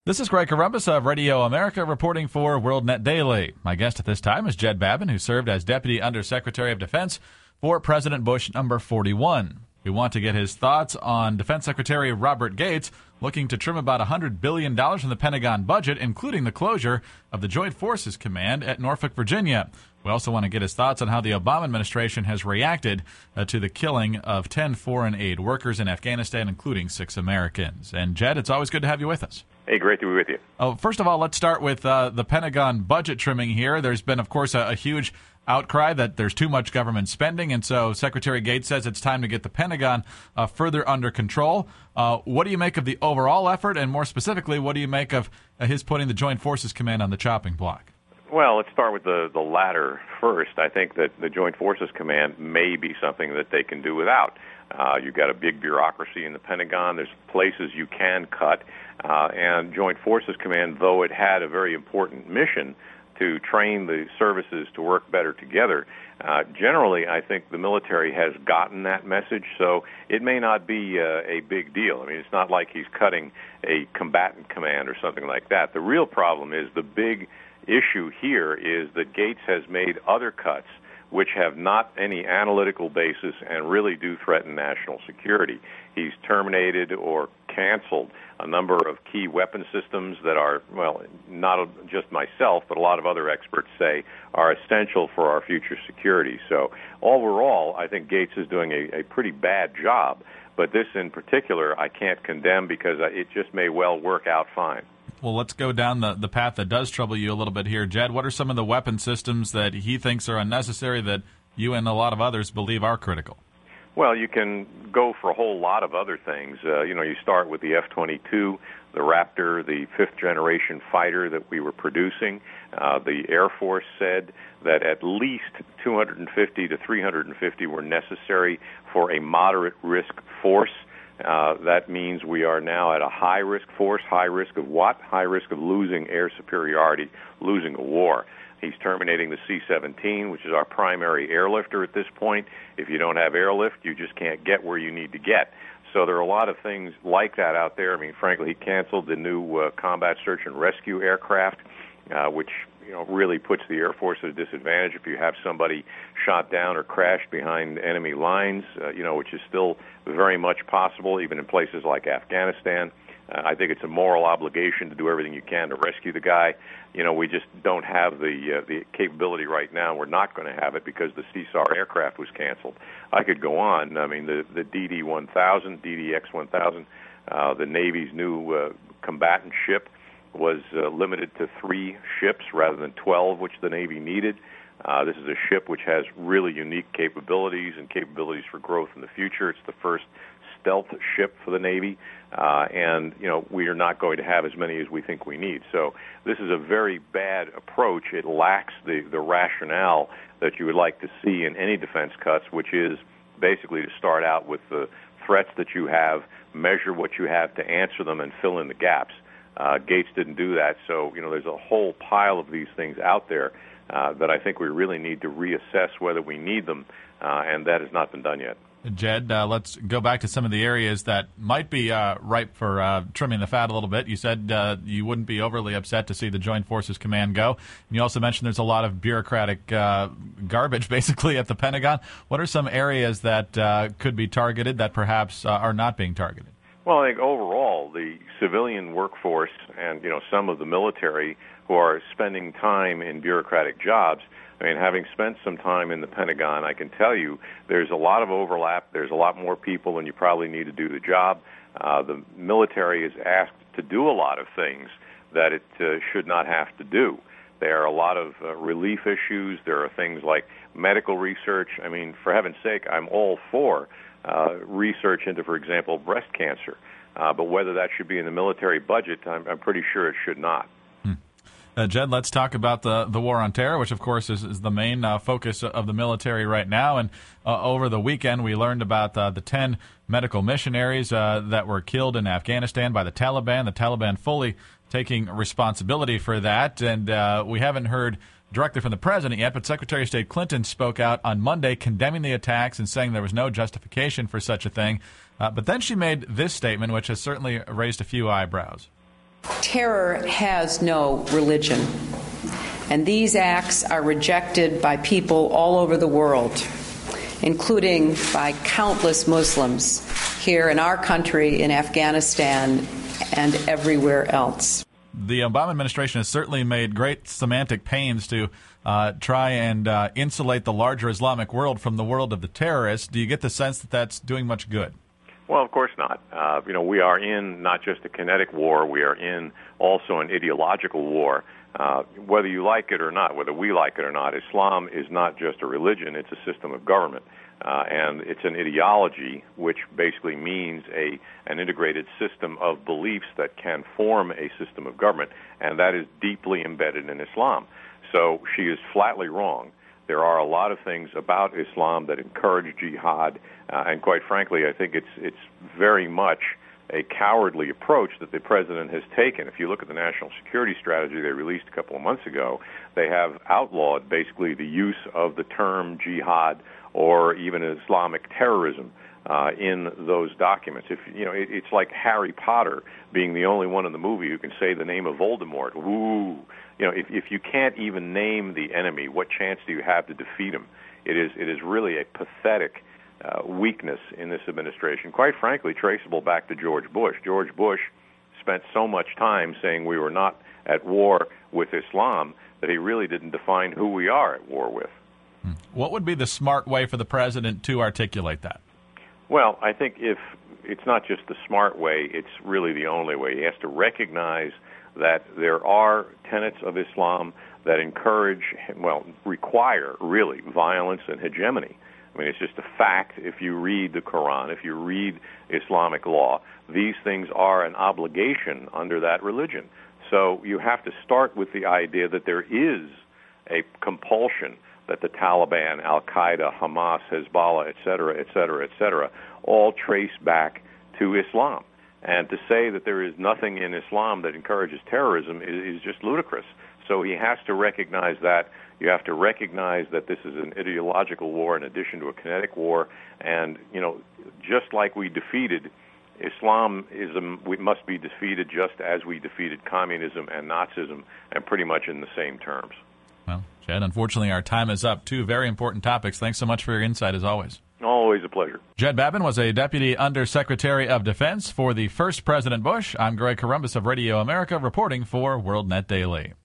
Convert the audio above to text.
This is Greg Corombos of Radio America reporting for WorldNet Daily. My guest at this time is Jed Babin, who served as Deputy Undersecretary of Defense for President Bush number 41. We want to get his thoughts on Defense Secretary Robert Gates looking to trim about $100 billion from the Pentagon budget, including the closure of the Joint Forces Command at Norfolk, Virginia. We also want to get his thoughts on how the Obama administration has reacted to the killing of 10 foreign aid workers in Afghanistan, including 6 Americans. And, Jed, it's always good to have you with us. Hey, great to be with you. First of all, let's start with the Pentagon budget trimming here. There's been, of course, a huge outcry that there's too much government spending, and so Secretary Gates says it's time to get the Pentagon further under control. What do you make of the overall effort, and more specifically, what do you make of his putting the Joint Forces Command on the chopping block? Well, let's start with the latter first. I think that the Joint Forces Command may be something that they can do without. You've got a big bureaucracy in the Pentagon. There's places you can cut. And Joint Forces Command, though it had a very important mission to train the services to work better together, generally I think the military has gotten that message, so it may not be a big deal. I mean, it's not like he's cutting a combatant command or something like that. The real problem is the big issue here is that Gates has made other cuts which have not any analytical basis and really do threaten national security. He's terminated or canceled a number of key weapon systems that are, well, not just myself, but a lot of other experts say are essential for our future security. So overall, I think Gates is doing a pretty bad job, but this in particular I can't condemn because it just may well work out fine. Well, let's go down the path that does trouble you a little bit here. Jed, what are some of the weapon systems that he thinks are unnecessary that you and a lot of others believe are critical? Well, you can go for a whole lot of other things. You start with the F-22, the Raptor, the fifth-generation fighter that we were producing. The Air Force said that at least 250 to 350 were necessary for a moderate-risk force. That means we are now at a high-risk force. High risk of what? High risk of losing air superiority, losing a war. He's terminating the C-17, which is our primary airlifter at this point. If you don't have airlift, you just can't get where you need to get. So there are a lot of things like that out there. I mean, frankly, he canceled the new combat search and rescue aircraft, which really puts the Air Force at a disadvantage if you have somebody shot down or crashed behind enemy lines, which is still very much possible even in places like Afghanistan. I think it's a moral obligation to do everything you can to rescue the guy. We just don't have the capability right now. We're not going to have it because the CSAR aircraft was canceled. I could go on. I mean, the DD-1000, DDX-1000, the Navy's new combatant ship was limited to 3 ships rather than 12, which the Navy needed. This is a ship which has really unique capabilities and capabilities for growth in the future. It's the first stealth ship for the Navy, and we are not going to have as many as we think we need. So this is a very bad approach. It lacks the rationale that you would like to see in any defense cuts, which is basically to start out with the threats that you have, measure what you have to answer them, and fill in the gaps. Gates didn't do that, so there's a whole pile of these things out there that I think we really need to reassess whether we need them, and that has not been done yet. Jed, let's go back to some of the areas that might be ripe for trimming the fat a little bit. You said you wouldn't be overly upset to see the Joint Forces Command go. And you also mentioned there's a lot of bureaucratic garbage, basically, at the Pentagon. What are some areas that could be targeted that perhaps are not being targeted? Well, I think overall the civilian workforce and some of the military who are spending time in bureaucratic jobs, I mean, having spent some time in the Pentagon, I can tell you there's a lot of overlap. There's a lot more people than you probably need to do the job. The military is asked to do a lot of things that it should not have to do. There are a lot of relief issues. There are things like medical research. I mean, for heaven's sake, I'm all for research into, for example, breast cancer. But whether that should be in the military budget, I'm pretty sure it should not. Jed, let's talk about the war on terror, which, of course, is the main focus of the military right now. And over the weekend, we learned about the 10 medical missionaries that were killed in Afghanistan by the Taliban fully taking responsibility for that. And we haven't heard directly from the president yet, but Secretary of State Clinton spoke out on Monday condemning the attacks and saying there was no justification for such a thing. But then she made this statement, which has certainly raised a few eyebrows. Terror has no religion, and these acts are rejected by people all over the world, including by countless Muslims here in our country, in Afghanistan, and everywhere else. The Obama administration has certainly made great semantic pains to try and insulate the larger Islamic world from the world of the terrorists. Do you get the sense that that's doing much good? Well, of course not. We are in not just a kinetic war, we are in also an ideological war. Whether you like it or not, whether we like it or not, Islam is not just a religion, it's a system of government. And it's an ideology, which basically means an integrated system of beliefs that can form a system of government, and that is deeply embedded in Islam. So she is flatly wrong. There are a lot of things about Islam that encourage jihad, and quite frankly, I think it's very much a cowardly approach that the president has taken. If you look at the national security strategy they released a couple of months ago, they have outlawed basically the use of the term jihad or even Islamic terrorism in those documents. It's like Harry Potter being the only one in the movie who can say the name of Voldemort. Ooh, if you can't even name the enemy, what chance do you have to defeat him? It is really a pathetic weakness in this administration, quite frankly traceable back to George Bush. George Bush spent so much time saying we were not at war with Islam that he really didn't define who we are at war with. What would be the smart way for the president to articulate that? Well, I think if it's not just the smart way, it's really the only way. He has to recognize that there are tenets of Islam that require really violence and hegemony. I mean, it's just a fact. If you read the Quran, if you read Islamic law, these things are an obligation under that religion. So you have to start with the idea that there is a compulsion that the Taliban, Al-Qaeda, Hamas, Hezbollah, et cetera, all trace back to Islam. And to say that there is nothing in Islam that encourages terrorism is just ludicrous. So he has to recognize that. You have to recognize that this is an ideological war in addition to a kinetic war. And, just like we defeated Islamism, we must be defeated just as we defeated communism and Nazism, and pretty much in the same terms. Well, Jed, unfortunately our time is up. Two very important topics. Thanks so much for your insight as always. Always a pleasure. Jed Babin was a Deputy Undersecretary of Defense for the first President Bush. I'm Greg Corombos of Radio America reporting for WorldNet Daily.